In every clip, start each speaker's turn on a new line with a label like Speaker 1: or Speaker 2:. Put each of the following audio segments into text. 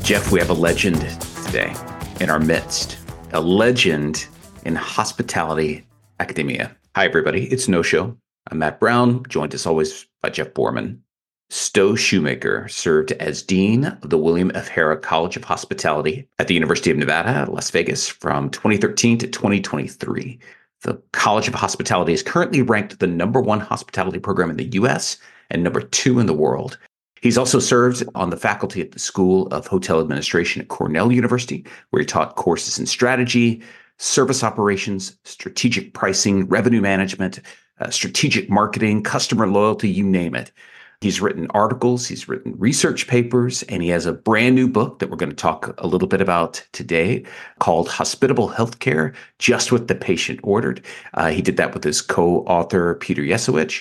Speaker 1: Jeff, we have a legend today in our midst, a legend in hospitality academia. Hi, everybody. It's No Show. I'm Matt Brown, joined as always by Jeff Borman. Stowe Shoemaker served as Dean of the William F. Harrah College of Hospitality at the University of Nevada, Las Vegas from 2013 to 2023. The College of Hospitality is currently ranked the #1 hospitality program in the U.S. and #2 in the world. He's also served on the faculty at the School of Hotel Administration at Cornell University, where he taught courses in strategy, service operations, strategic pricing, revenue management, strategic marketing, customer loyalty, you name it. He's written articles, he's written research papers, and he has a brand new book that we're going to talk a little bit about today called Hospitable Healthcare, Just What the Patient Ordered. He did that with his co-author, Peter Yesowich,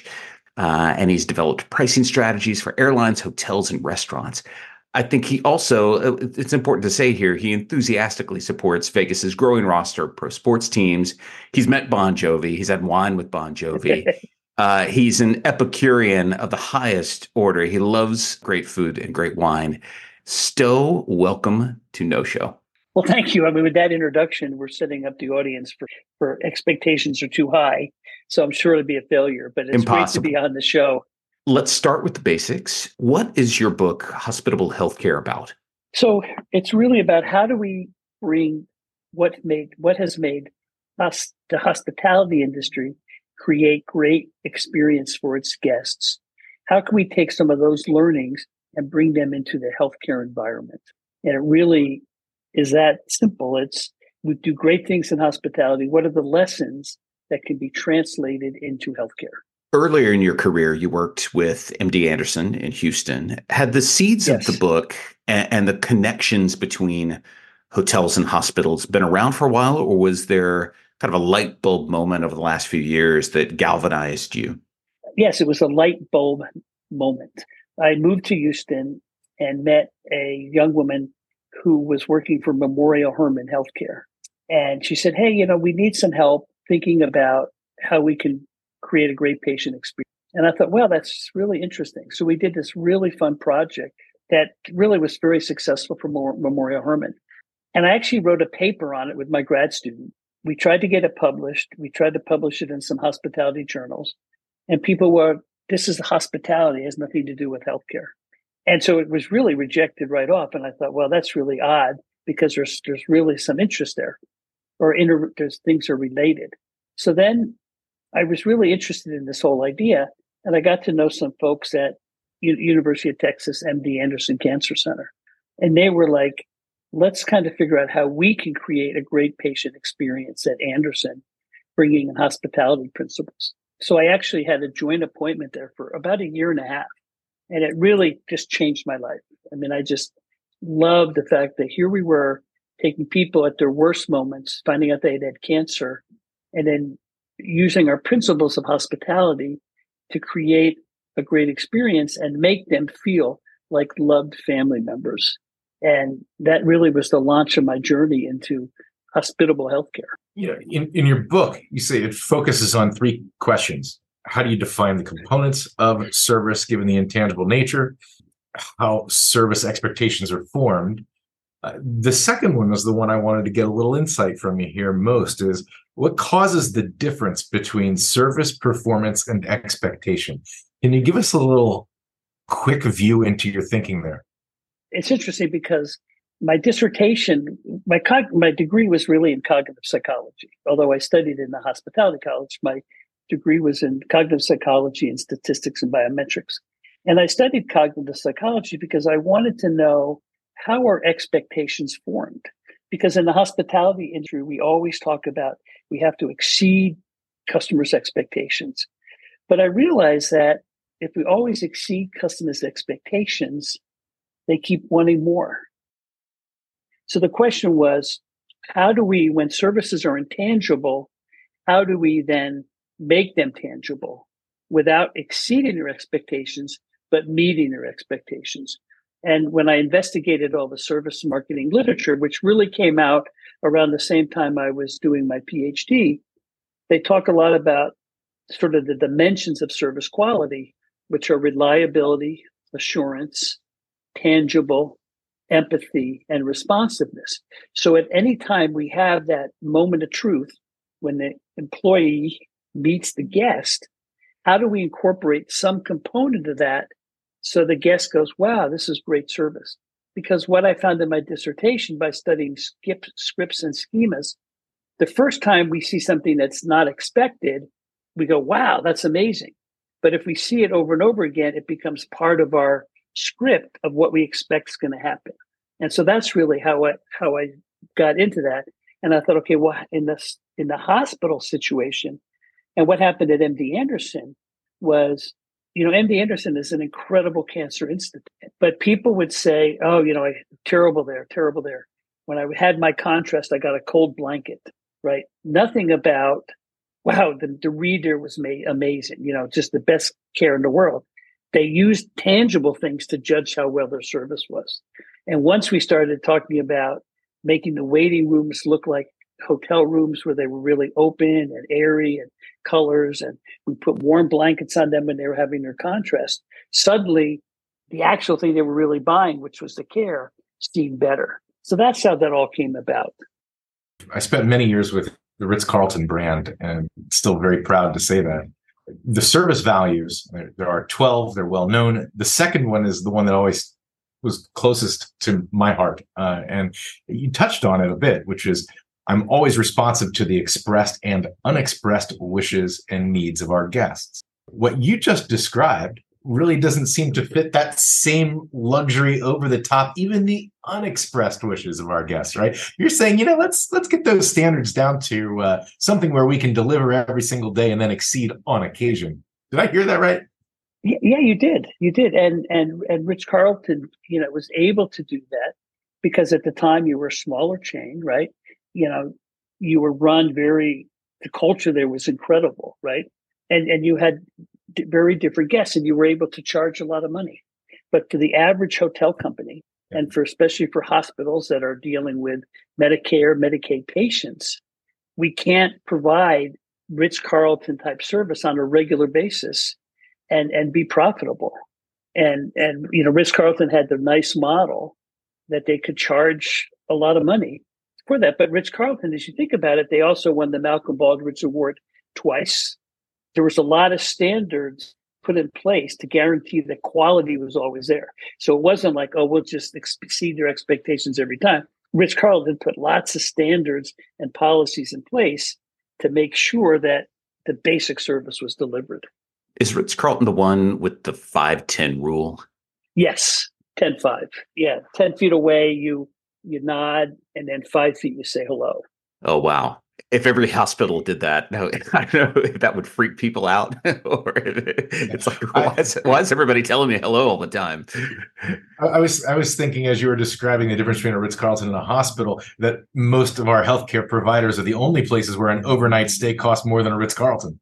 Speaker 1: and he's developed pricing strategies for airlines, hotels, and restaurants. I think he also, it's important to say here, he enthusiastically supports Vegas's growing roster of pro sports teams. He's met Bon Jovi. He's had wine with Bon Jovi. He's an Epicurean of the highest order. He loves great food and great wine. Stowe, welcome to No Show.
Speaker 2: Well, thank you. I mean, with that introduction, we're setting up the audience for expectations are too high. So I'm sure it'll be a failure, but it's great to be on the show.
Speaker 1: Let's start with the basics. What is your book, Hospitable Healthcare, about?
Speaker 2: So it's really about how do we bring what has made us, the hospitality industry, create great experience for its guests. How can we take some of those learnings and bring them into the healthcare environment? And it really is that simple. We do great things in hospitality. What are the lessons that can be translated into healthcare?
Speaker 1: Earlier in your career, you worked with MD Anderson in Houston. Had the seeds of the book and the connections between hotels and hospitals been around for a while, or was there kind of a light bulb moment over the last few years that galvanized you?
Speaker 2: Yes, it was a light bulb moment. I moved to Houston and met a young woman who was working for Memorial Hermann Healthcare. And she said, hey, we need some help thinking about how we can create a great patient experience. And I thought, well, that's really interesting. So we did this really fun project that really was very successful for Memorial Hermann. And I actually wrote a paper on it with my grad student. We tried to get it published. We tried to publish it in some hospitality journals. And people were, this is hospitality, it has nothing to do with healthcare. And so it was really rejected right off. And I thought, well, that's really odd because there's really some interest there, or there's things are related. So then I was really interested in this whole idea. And I got to know some folks at University of Texas, MD Anderson Cancer Center. And they were like, let's kind of figure out how we can create a great patient experience at Anderson, bringing in hospitality principles. So I actually had a joint appointment there for about a year and a half. And it really just changed my life. I mean, I just loved the fact that here we were taking people at their worst moments, finding out they had cancer, and then using our principles of hospitality to create a great experience and make them feel like loved family members. And that really was the launch of my journey into hospitable healthcare.
Speaker 3: In your book, you say it focuses on 3 questions. How do you define the components of service given the intangible nature? How service expectations are formed? The second one was the one I wanted to get a little insight from you here most is what causes the difference between service, performance, and expectation? Can you give us a little quick view into your thinking there?
Speaker 2: It's interesting because my dissertation, my degree was really in cognitive psychology. Although I studied in the hospitality college, my degree was in cognitive psychology and statistics and biometrics. And I studied cognitive psychology because I wanted to know how are expectations formed? Because in the hospitality industry, we always talk about we have to exceed customers' expectations. But I realized that if we always exceed customers' expectations, they keep wanting more. So the question was, how do we, when services are intangible, how do we then make them tangible without exceeding their expectations, but meeting their expectations? And when I investigated all the service marketing literature, which really came out around the same time I was doing my PhD, they talk a lot about sort of the dimensions of service quality, which are reliability, assurance, tangible, empathy, and responsiveness. So at any time we have that moment of truth when the employee meets the guest, how do we incorporate some component of that so the guest goes, wow, this is great service? Because what I found in my dissertation by studying scripts and schemas, the first time we see something that's not expected, we go, wow, that's amazing. But if we see it over and over again, it becomes part of our script of what we expect is going to happen. And so that's really how I got into that. And I thought, okay, well, in the hospital situation, and what happened at MD Anderson was, MD Anderson is an incredible cancer institute, but people would say, oh, terrible there, terrible there. When I had my contrast, I got a cold blanket, right? Nothing about, wow, the reader was amazing, just the best care in the world. They used tangible things to judge how well their service was. And once we started talking about making the waiting rooms look like hotel rooms where they were really open and airy and colors, and we put warm blankets on them when they were having their contrast, suddenly the actual thing they were really buying, which was the care, seemed better. So that's how that all came about.
Speaker 3: I spent many years with the Ritz-Carlton brand, and still very proud to say that. The service values, there are 12, they're well known. The second one is the one that always was closest to my heart. And you touched on it a bit, which is I'm always responsive to the expressed and unexpressed wishes and needs of our guests. What you just described really doesn't seem to fit that same luxury over the top, even the unexpressed wishes of our guests, right? You're saying, let's get those standards down to something where we can deliver every single day and then exceed on occasion. Did I hear that right?
Speaker 2: Yeah, you did. And Ritz-Carlton, was able to do that because at the time you were a smaller chain, right? You were run the culture there was incredible, right? And you had very different guests, and you were able to charge a lot of money. But to the average hotel company, and especially for hospitals that are dealing with Medicare, Medicaid patients, we can't provide Ritz-Carlton type service on a regular basis and be profitable. And Ritz-Carlton had the nice model that they could charge a lot of money for that. But Ritz-Carlton, as you think about it, they also won the Malcolm Baldrige Award twice. There was a lot of standards put in place to guarantee that quality was always there. So it wasn't like, oh, we'll just exceed their expectations every time. Ritz-Carlton put lots of standards and policies in place to make sure that the basic service was delivered.
Speaker 1: Is Ritz-Carlton the one with the 5-10 rule?
Speaker 2: Yes, 10-5. Yeah, 10 feet away, you nod, and then 5 feet, you say hello.
Speaker 1: Oh, wow. If every hospital did that, no, I don't know if that would freak people out. Or it's like, why is everybody telling me hello all the time?
Speaker 3: I was thinking, as you were describing the difference between a Ritz-Carlton and a hospital, that most of our healthcare providers are the only places where an overnight stay costs more than a Ritz-Carlton.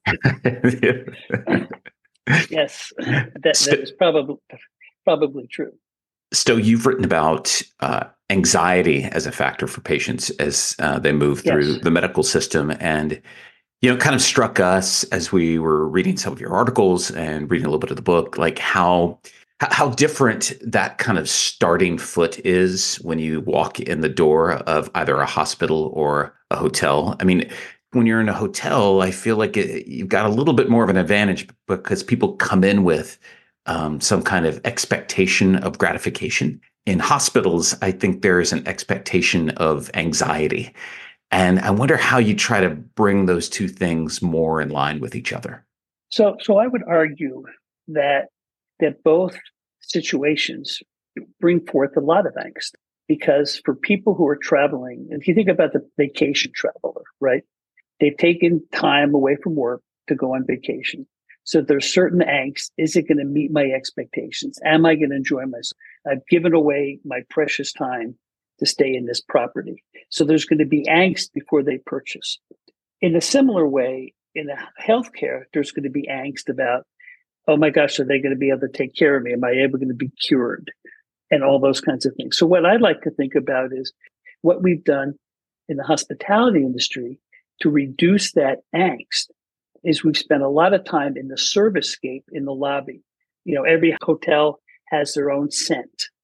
Speaker 2: Yes, that is probably true.
Speaker 1: Sto, you've written about anxiety as a factor for patients as they move through the medical system. And, kind of struck us as we were reading some of your articles and reading a little bit of the book, like how different that kind of starting foot is when you walk in the door of either a hospital or a hotel. I mean, when you're in a hotel, I feel like you've got a little bit more of an advantage because people come in with some kind of expectation of gratification. In hospitals, I think there is an expectation of anxiety. And I wonder how you try to bring those two things more in line with each other.
Speaker 2: So I would argue that both situations bring forth a lot of angst, because for people who are traveling, if you think about the vacation traveler, right? They've taken time away from work to go on vacation. So there's certain angst. Is it going to meet my expectations? Am I going to enjoy myself? I've given away my precious time to stay in this property. So there's going to be angst before they purchase. In a similar way, in healthcare, there's going to be angst about, oh my gosh, are they going to be able to take care of me? Am I able to be cured? And all those kinds of things. So what I'd like to think about is what we've done in the hospitality industry to reduce that angst is we've spent a lot of time in the service scape in the lobby. Every hotel has their own scent.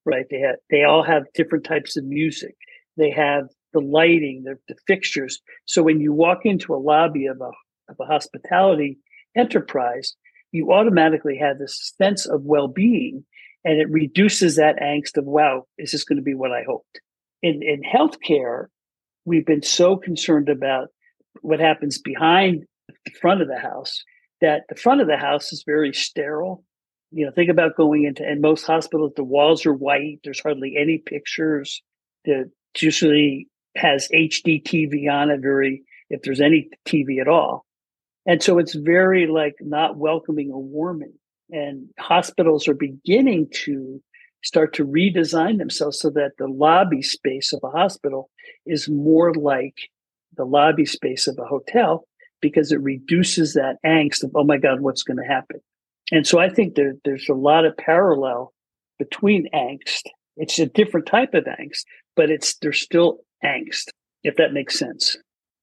Speaker 2: right? They all have different types of music. They have the lighting, the fixtures. So when you walk into a lobby of a hospitality enterprise, you automatically have this sense of well-being, and it reduces that angst of, wow, is this going to be what I hoped? In healthcare, we've been so concerned about what happens behind the front of the house, that the front of the house is very sterile. Think about going into, and most hospitals, the walls are white. There's hardly any pictures. It usually has HD TV on it, if there's any TV at all. And so it's very not welcoming or warming. And hospitals are beginning to start to redesign themselves so that the lobby space of a hospital is more like the lobby space of a hotel, because it reduces that angst of, oh my God, what's going to happen? And so I think there's a lot of parallel between angst. It's a different type of angst, but there's still angst, if that makes sense.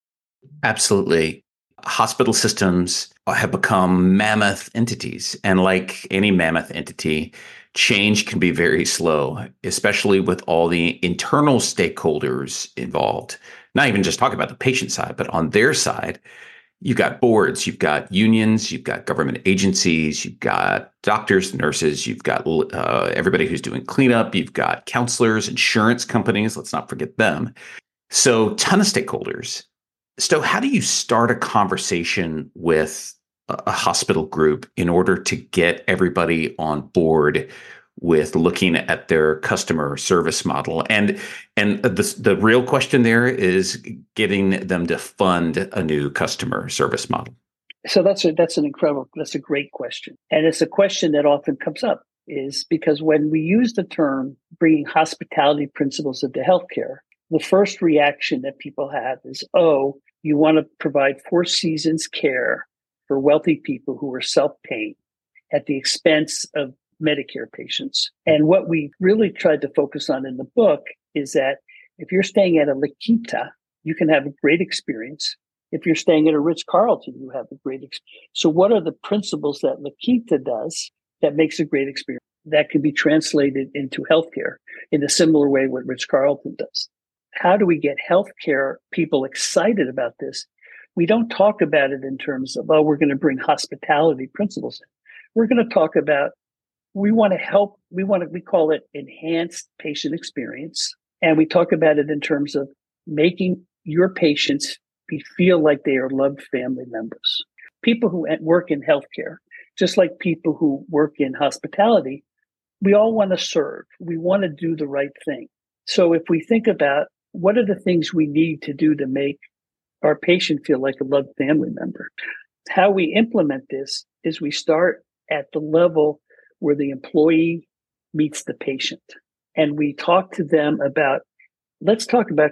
Speaker 1: Absolutely. Hospital systems have become mammoth entities. And like any mammoth entity, change can be very slow, especially with all the internal stakeholders involved. Not even just talking about the patient side, but on their side, you've got boards, you've got unions, you've got government agencies, you've got doctors, nurses, you've got everybody who's doing cleanup, you've got counselors, insurance companies, let's not forget them. So ton of stakeholders. So how do you start a conversation with a hospital group in order to get everybody on board with looking at their customer service model? And the real question there is getting them to fund a new customer service model.
Speaker 2: So that's a great question. And it's a question that often comes up, is because when we use the term bringing hospitality principles into healthcare, the first reaction that people have is, oh, you want to provide Four Seasons care for wealthy people who are self-paying at the expense of Medicare patients. And what we really tried to focus on in the book is that if you're staying at a La Quinta, you can have a great experience. If you're staying at a Ritz-Carlton, you have a great experience. So what are the principles that La Quinta does that makes a great experience that can be translated into healthcare in a similar way what Ritz-Carlton does? How do we get healthcare people excited about this? We don't talk about it in terms of, oh, we're going to bring hospitality principles in. We're going to talk about, we want to help, we call it enhanced patient experience. And we talk about it in terms of making your patients feel like they are loved family members. People who work in healthcare, just like people who work in hospitality, we all want to serve. We want to do the right thing. So if we think about what are the things we need to do to make our patient feel like a loved family member, how we implement this is we start at the level where the employee meets the patient. And we talk to them about, let's talk about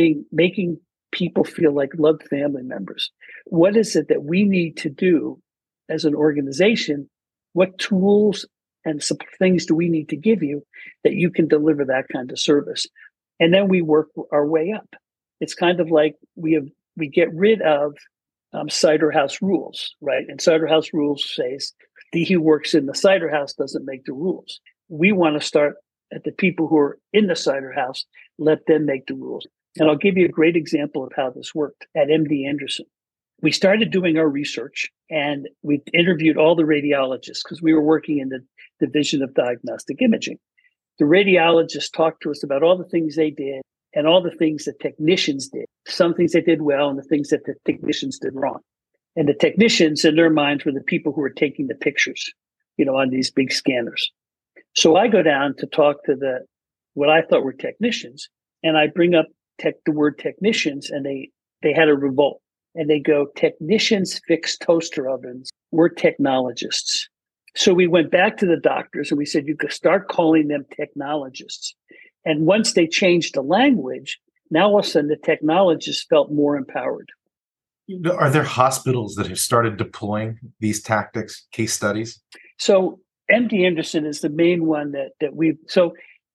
Speaker 2: making people feel like loved family members. What is it that we need to do as an organization? What tools and some things do we need to give you that you can deliver that kind of service? And then we work our way up. It's kind of like we get rid of cider house rules, right? And cider house rules says he who works in the cider house doesn't make the rules. We want to start at the people who are in the cider house, let them make the rules. And I'll give you a great example of how this worked at MD Anderson. We started doing our research and we interviewed all the radiologists because we were working in the Division of Diagnostic Imaging. The radiologists talked to us about all the things they did and all the things that technicians did, some things they did well and the things that the technicians did wrong. And the technicians in their minds were the people who were taking the pictures, on these big scanners. So I go down to talk to what I thought were technicians, and I bring up the word technicians, and they had a revolt. And they go, technicians fix toaster ovens. We're technologists. So we went back to the doctors and we said, you could start calling them technologists. And once they changed the language, now all of a sudden the technologists felt more empowered.
Speaker 3: Are there hospitals that have started deploying these tactics, case studies?
Speaker 2: So MD Anderson is the main one that we've, so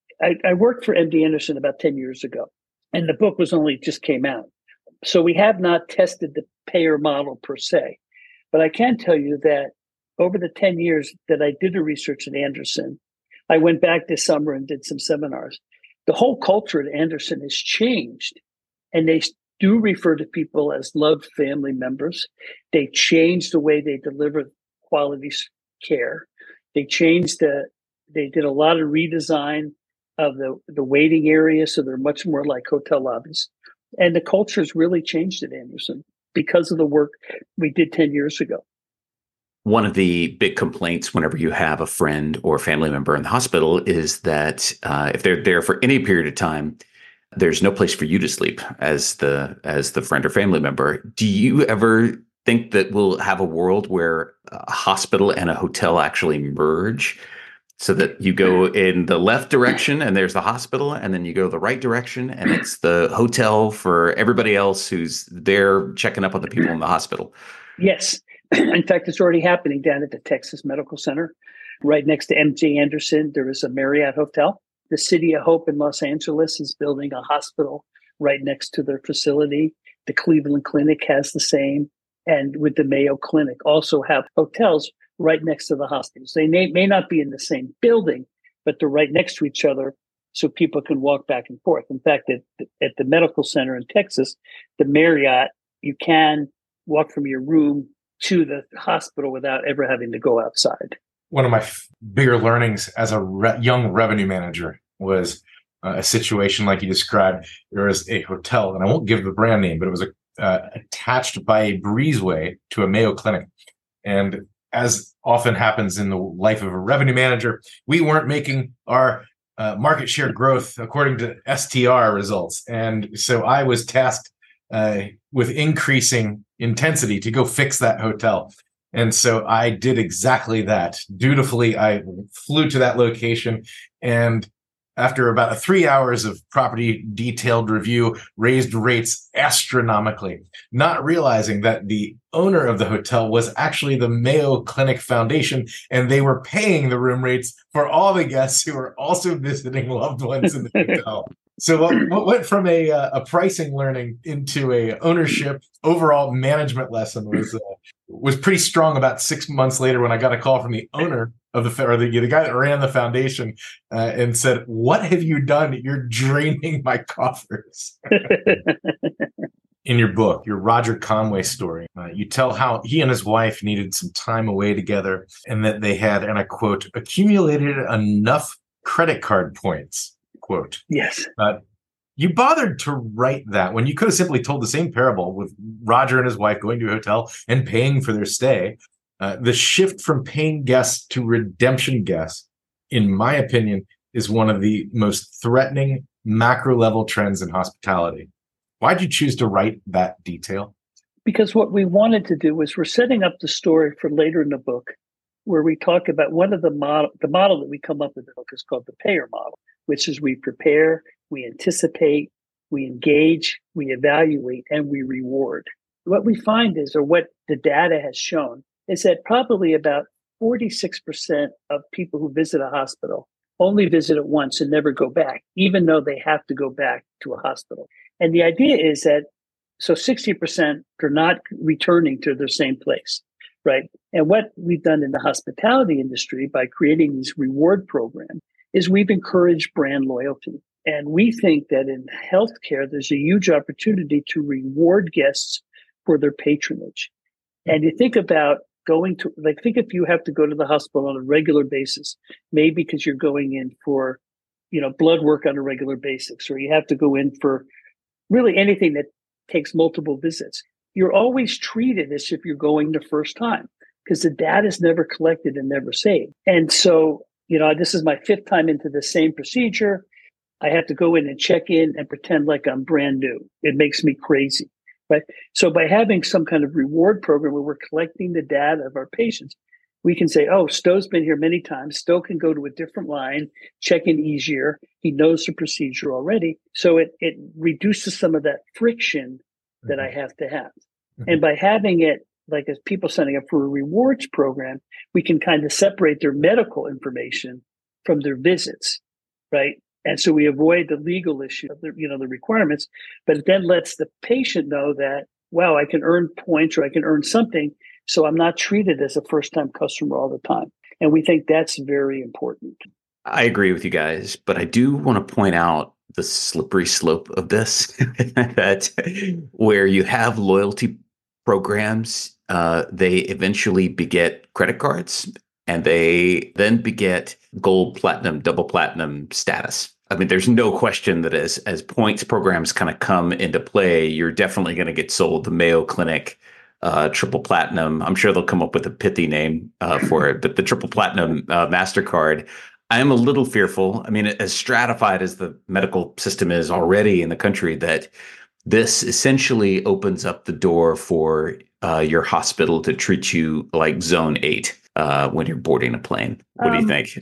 Speaker 2: I worked for MD Anderson about 10 years ago, and the book just came out. So we have not tested the payer model per se, but I can tell you that over the 10 years that I did the research at Anderson, I went back this summer and did some seminars. The whole culture at Anderson has changed, and they do refer to people as loved family members. They changed the way they deliver quality care. They did a lot of redesign of the waiting area, so they're much more like hotel lobbies. And the culture has really changed at Anderson because of the work we did 10 years ago.
Speaker 1: One of the big complaints whenever you have a friend or family member in the hospital is that if they're there for any period of time, there's no place for you to sleep as the friend or family member. Do you ever think that we'll have a world where a hospital and a hotel actually merge, so that you go in the left direction and there's the hospital, and then you go the right direction and it's the hotel for everybody else who's there checking up on the people in the hospital?
Speaker 2: Yes. In fact, it's already happening down at the Texas Medical Center. Right next to MD Anderson, there is a Marriott hotel. The City of Hope in Los Angeles is building a hospital right next to their facility. The Cleveland Clinic has the same. And with the Mayo Clinic also have hotels right next to the hospitals. They may not be in the same building, but they're right next to each other so people can walk back and forth. In fact, at the medical center in Texas, the Marriott, you can walk from your room to the hospital without ever having to go outside.
Speaker 3: One of my bigger learnings as a young revenue manager was a situation like you described. There was a hotel, and I won't give the brand name, but it was attached by a breezeway to a Mayo Clinic. And as often happens in the life of a revenue manager, we weren't making our market share growth according to STR results. And so I was tasked with increasing intensity to go fix that hotel. And so I did exactly that. Dutifully, I flew to that location, and after about 3 hours of property detailed review, raised rates astronomically, not realizing that the owner of the hotel was actually the Mayo Clinic Foundation, and they were paying the room rates for all the guests who were also visiting loved ones in the hotel. So what went from a pricing learning into a ownership overall management lesson was pretty strong. About 6 months later, when I got a call from the owner of the guy that ran the foundation and said, "What have you done? You're draining my coffers." In your book, your Roger Conway story, you tell how he and his wife needed some time away together, and that they had, and I quote, accumulated enough credit card points. Quote.
Speaker 2: Yes.
Speaker 3: You bothered to write that when you could have simply told the same parable with Roger and his wife going to a hotel and paying for their stay. The shift from paying guests to redemption guests, in my opinion, is one of the most threatening macro level trends in hospitality. Why'd you choose to write that detail?
Speaker 2: Because what we wanted to do was we're setting up the story for later in the book, where we talk about one of the model that we come up with in the book is called the payer model, which is we prepare, we anticipate, we engage, we evaluate, and we reward. What we find is, or what the data has shown, is that probably about 46% of people who visit a hospital only visit it once and never go back, even though they have to go back to a hospital. And the idea is that, so 60% are not returning to their same place, right? And what we've done in the hospitality industry by creating these reward programs is we've encouraged brand loyalty. And we think that in healthcare, there's a huge opportunity to reward guests for their patronage. And you think about think if you have to go to the hospital on a regular basis, maybe because you're going in for, blood work on a regular basis, or you have to go in for really anything that takes multiple visits, you're always treated as if you're going the first time because the data is never collected and never saved. And so, this is my 5th time into the same procedure. I have to go in and check in and pretend like I'm brand new. It makes me crazy, right? So by having some kind of reward program where we're collecting the data of our patients, we can say, oh, Stowe's been here many times. Stowe can go to a different line, check in easier. He knows the procedure already. So it reduces some of that friction that I have to have. And by having it, like as people signing up for a rewards program, we can kind of separate their medical information from their visits, right? And so we avoid the legal issue of the requirements, but it then lets the patient know that, wow, I can earn points or I can earn something. So I'm not treated as a first-time customer all the time. And we think that's very important.
Speaker 1: I agree with you guys, but I do want to point out the slippery slope of this that where you have loyalty programs, they eventually beget credit cards and they then beget gold, platinum, double platinum status. I mean, there's no question that as points programs kind of come into play, you're definitely going to get sold the Mayo Clinic triple platinum. I'm sure they'll come up with a pithy name for it, but the triple platinum MasterCard. I am a little fearful. I mean, as stratified as the medical system is already in the country, that this essentially opens up the door for your hospital to treat you like Zone 8 when you're boarding a plane. What do you think?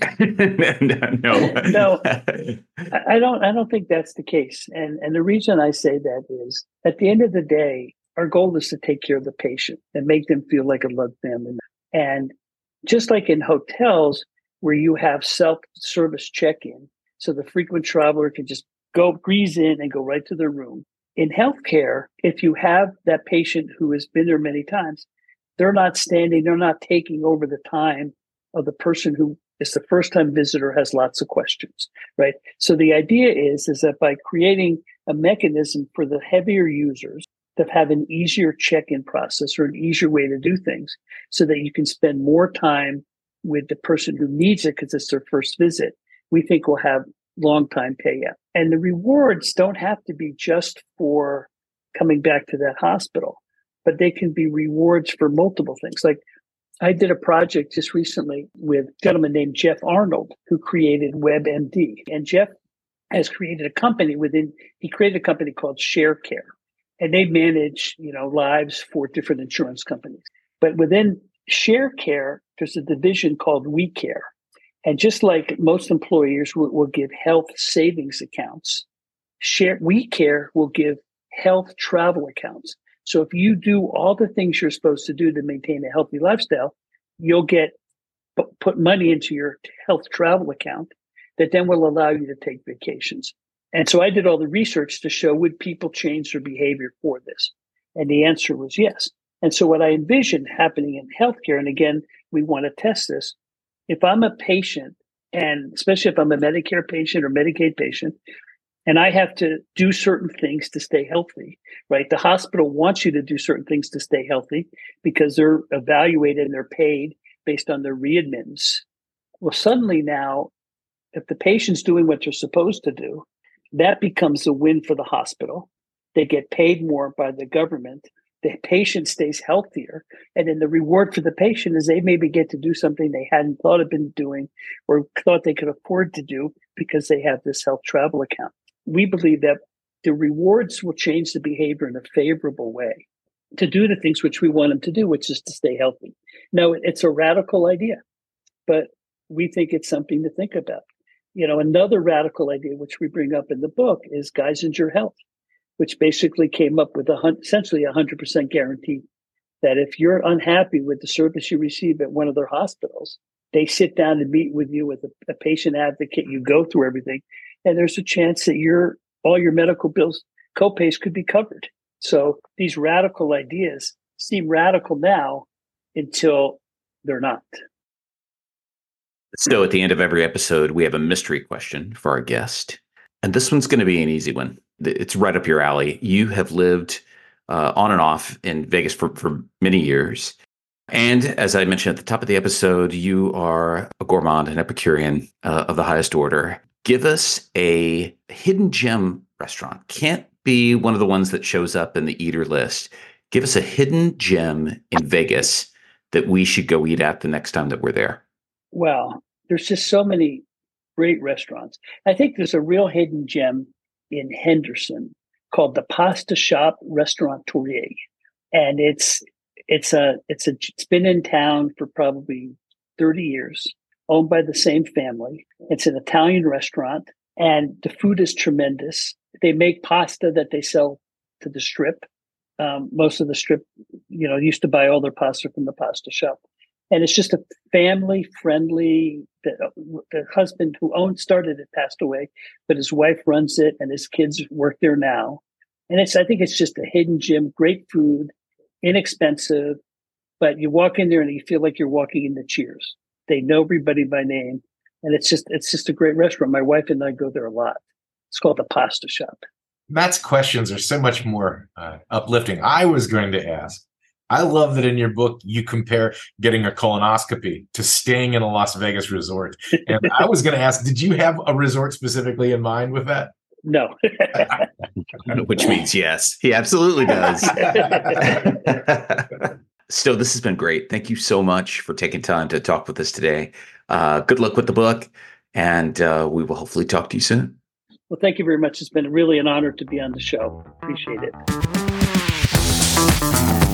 Speaker 2: No, I don't. I don't think that's the case. And the reason I say that is, at the end of the day, our goal is to take care of the patient and make them feel like a loved family. And just like in hotels, where you have self-service check-in, so the frequent traveler can just go breeze in and go right to their room. In healthcare, if you have that patient who has been there many times, they're not taking over the time of the person who is the first-time visitor, has lots of questions, right? So the idea is that by creating a mechanism for the heavier users to have an easier check-in process or an easier way to do things, so that you can spend more time with the person who needs it because it's their first visit, we think we'll have long time payout. And the rewards don't have to be just for coming back to that hospital, but they can be rewards for multiple things. Like, I did a project just recently with a gentleman named Jeff Arnold, who created WebMD. And Jeff has created a company he created a company called ShareCare. And they manage, lives for different insurance companies. But within ShareCare, there's a division called WeCare. And just like most employers will give health savings accounts, WeCare will give health travel accounts. So if you do all the things you're supposed to do to maintain a healthy lifestyle, you'll get put money into your health travel account that then will allow you to take vacations. And so I did all the research to show, would people change their behavior for this? And the answer was yes. And so what I envisioned happening in healthcare, and again, we want to test this, if I'm a patient, and especially if I'm a Medicare patient or Medicaid patient, and I have to do certain things to stay healthy, right? The hospital wants you to do certain things to stay healthy because they're evaluated and they're paid based on their readmittance. Well, suddenly now, if the patient's doing what they're supposed to do, that becomes a win for the hospital. They get paid more by the government. The patient stays healthier. And then the reward for the patient is they maybe get to do something they hadn't thought of been doing or thought they could afford to do because they have this health travel account. We believe that the rewards will change the behavior in a favorable way to do the things which we want them to do, which is to stay healthy. Now, it's a radical idea, but we think it's something to think about. Another radical idea, which we bring up in the book, is Geisinger Health, which basically came up with essentially 100% guarantee that if you're unhappy with the service you receive at one of their hospitals, they sit down and meet with you with a patient advocate. You go through everything, and there's a chance that all your medical bills, copays could be covered. So these radical ideas seem radical now until they're not.
Speaker 1: So at the end of every episode, we have a mystery question for our guest. And this one's going to be an easy one. It's right up your alley. You have lived on and off in Vegas for many years. And as I mentioned at the top of the episode, you are a gourmand, an Epicurean of the highest order. Give us a hidden gem restaurant. Can't be one of the ones that shows up in the eater list. Give us a hidden gem in Vegas that we should go eat at the next time that we're there.
Speaker 2: Well, there's just so many great restaurants. I think there's a real hidden gem in Henderson called the Pasta Shop Restaurateur. And it's been in town for probably 30 years, owned by the same family. It's an Italian restaurant and the food is tremendous. They make pasta that they sell to the Strip. Most of the Strip, used to buy all their pasta from the Pasta Shop. And it's just a family-friendly. The husband who started it passed away, but his wife runs it, and his kids work there now. And I think it's just a hidden gem. Great food, inexpensive, but you walk in there and you feel like you're walking into Cheers. They know everybody by name. And it's just a great restaurant. My wife and I go there a lot. It's called the Pasta Shop.
Speaker 3: Matt's questions are so much more uplifting. I was going to ask, I love that in your book, you compare getting a colonoscopy to staying in a Las Vegas resort. And I was going to ask, did you have a resort specifically in mind with that?
Speaker 2: No.
Speaker 1: Which means yes, he absolutely does. Stowe, this has been great. Thank you so much for taking time to talk with us today. Good luck with the book, and we will hopefully talk to you soon.
Speaker 2: Well, thank you very much. It's been really an honor to be on the show. Appreciate it.